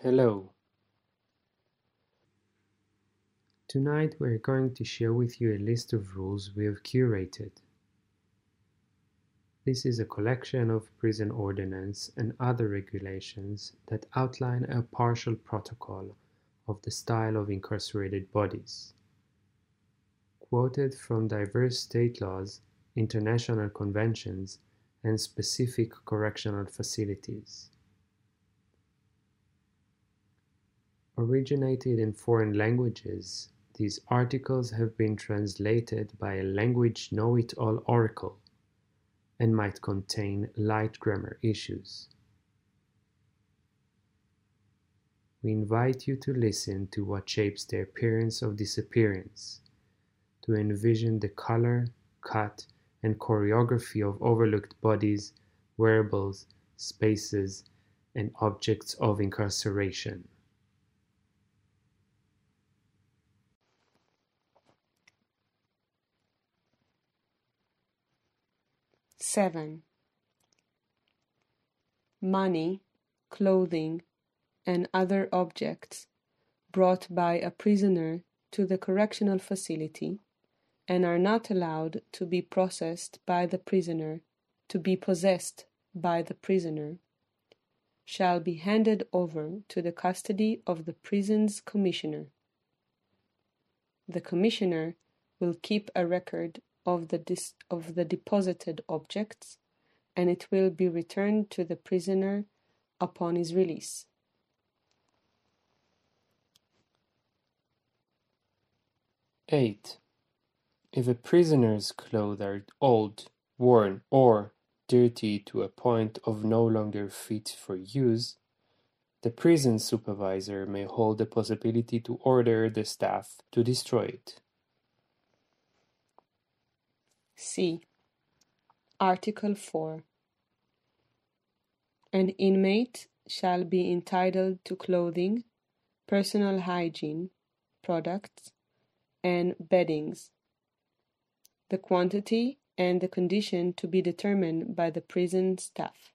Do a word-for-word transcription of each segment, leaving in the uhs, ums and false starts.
Hello. Tonight we're going to share with you a list of rules we have curated. This is a collection of prison ordinance and other regulations that outline a partial protocol of the style of incarcerated bodies. Quoted from diverse state laws, international conventions, and specific correctional facilities. Originated in foreign languages, these articles have been translated by a language know-it-all oracle and might contain light grammar issues. We invite you to listen to what shapes the appearance of disappearance, to envision the color, cut, and choreography of overlooked bodies, wearables, spaces, and objects of incarceration. seven. Money, clothing, and other objects brought by a prisoner to the correctional facility and are not allowed to be processed by the prisoner, to be possessed by the prisoner, shall be handed over to the custody of the prison's commissioner. The commissioner will keep a record of the dis- of the deposited objects, and it will be returned to the prisoner upon his release. eight. If a prisoner's clothes are old, worn, or dirty to a point of no longer fit for use, the prison supervisor may hold the possibility to order the staff to destroy it. C. Article four. An inmate shall be entitled to clothing, personal hygiene products, and beddings. The quantity and the condition to be determined by the prison staff.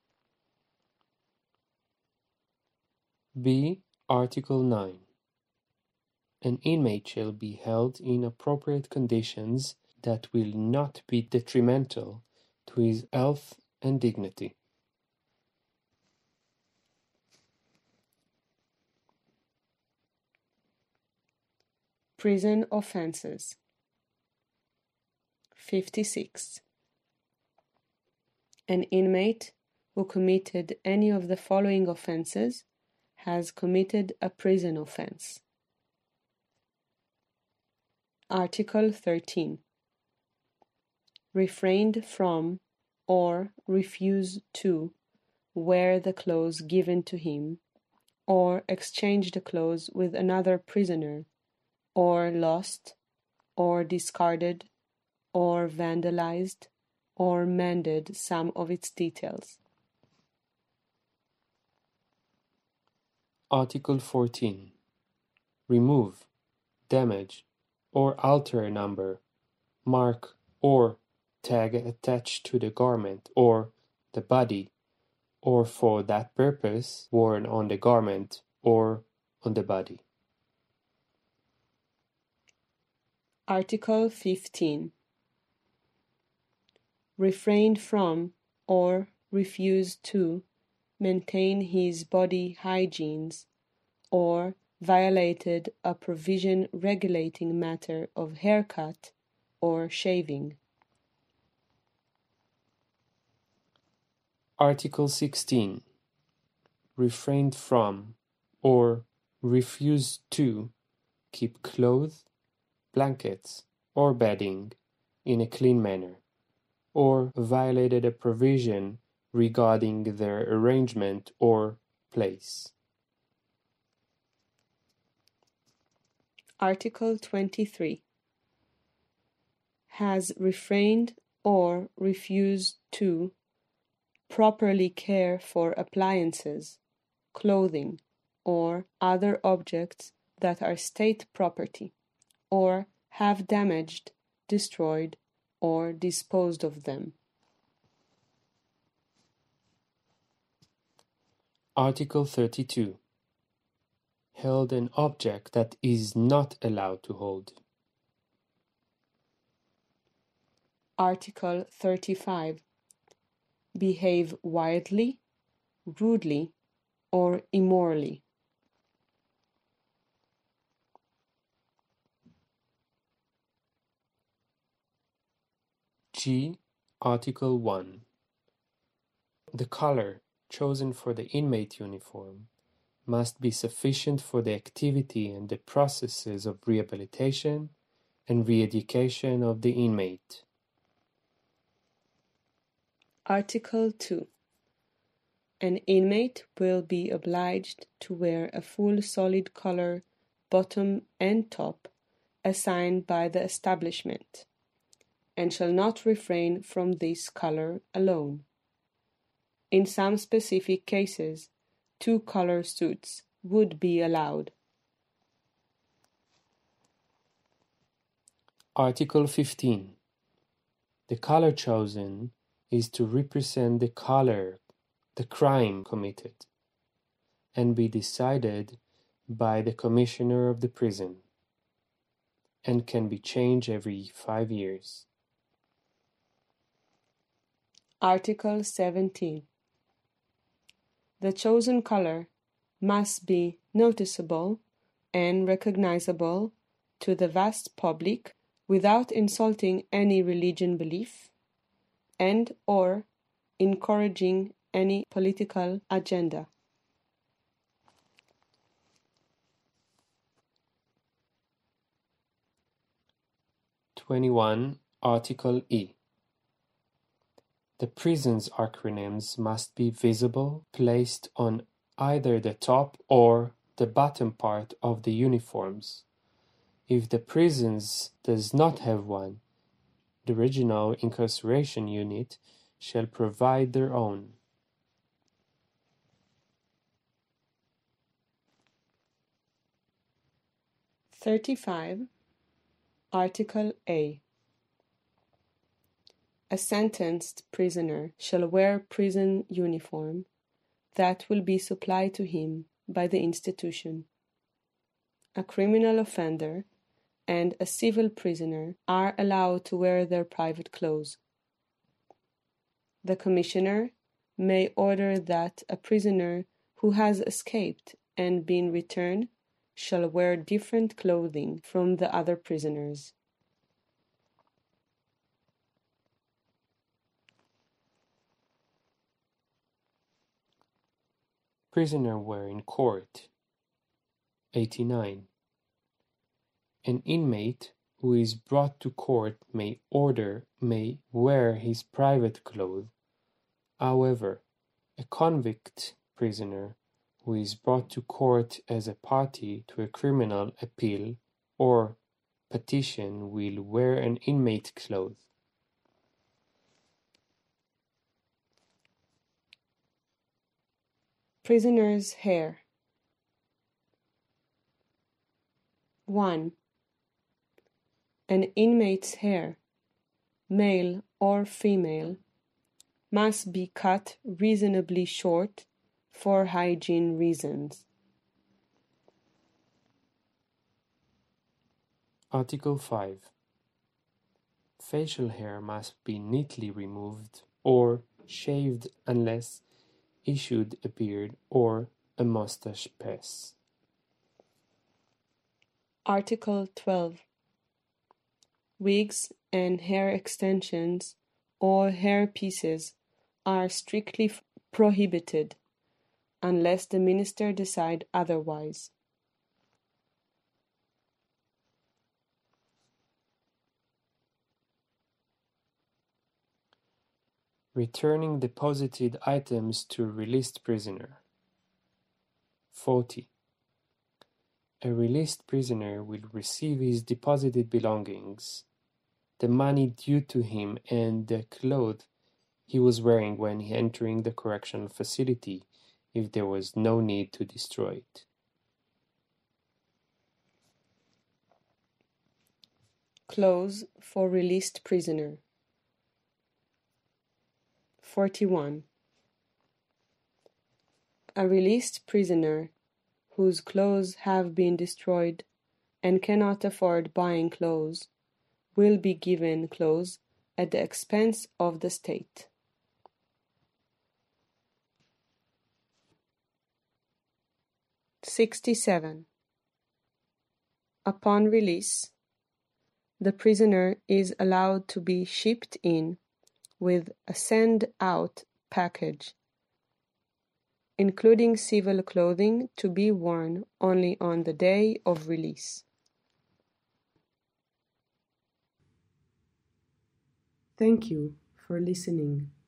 B. Article nine. An inmate shall be held in appropriate conditions that will not be detrimental to his health and dignity. Prison offenses. fifty-six. An inmate who committed any of the following offenses has committed a prison offense. Article thirteen. Refrained from or refused to wear the clothes given to him, or exchange the clothes with another prisoner, or lost, or discarded, or vandalized, or mended some of its details. Article fourteen. Remove, damage, or alter a number, mark, or tag attached to the garment or the body, or for that purpose worn on the garment or on the body. Article fifteen. Refrained from or refused to maintain his body hygienes, or violated a provision regulating matter of haircut or shaving. Article sixteen. Refrained from or refused to keep clothes, blankets, or bedding in a clean manner, or violated a provision regarding their arrangement or place. Article twenty-three. Has refrained or refused to properly care for appliances, clothing, or other objects that are state property, or have damaged, destroyed, or disposed of them. Article thirty-two. held an object that is not allowed to hold. Article thirty-five. Behave wildly, rudely, or immorally. G. Article one. The color chosen for the inmate uniform must be sufficient for the activity and the processes of rehabilitation and re-education of the inmate. Article two. An inmate will be obliged to wear a full solid color bottom and top assigned by the establishment, and shall not refrain from this color alone. In some specific cases, two color suits would be allowed. Article fifteen. The color chosen is to represent the color, the crime committed, and be decided by the commissioner of the prison, and can be changed every five years. Article seventeen. The chosen color must be noticeable and recognizable to the vast public without insulting any religion belief and or encouraging any political agenda. twenty-one. Article E. The prison's acronyms must be visible, placed on either the top or the bottom part of the uniforms. If the prisons does not have one, the regional incarceration unit shall provide their own. thirty-five. Article A. A sentenced prisoner shall wear prison uniform that will be supplied to him by the institution. A criminal offender and a civil prisoner are allowed to wear their private clothes. The commissioner may order that a prisoner who has escaped and been returned shall wear different clothing from the other prisoners. Prisoner wear in court. eighty-nine. An inmate who is brought to court may order may wear his private clothes. However, a convict prisoner who is brought to court as a party to a criminal appeal or petition will wear an inmate clothes. Prisoner's hair. one. An inmate's hair, male or female, must be cut reasonably short for hygiene reasons. Article five. Facial hair must be neatly removed or shaved unless issued a beard or a mustache pass. Article twelve. Wigs and hair extensions or hair pieces are strictly f- prohibited unless the minister decide otherwise. Returning deposited items to released prisoner. forty. A released prisoner will receive his deposited belongings, the money due to him and the clothes he was wearing when he entering the correctional facility if there was no need to destroy it. Clothes for released prisoner. forty-one. A released prisoner whose clothes have been destroyed and cannot afford buying clothes will be given clothes at the expense of the state. sixty-seven. Upon release, the prisoner is allowed to be shipped in with a send-out package, including civil clothing to be worn only on the day of release. Thank you for listening.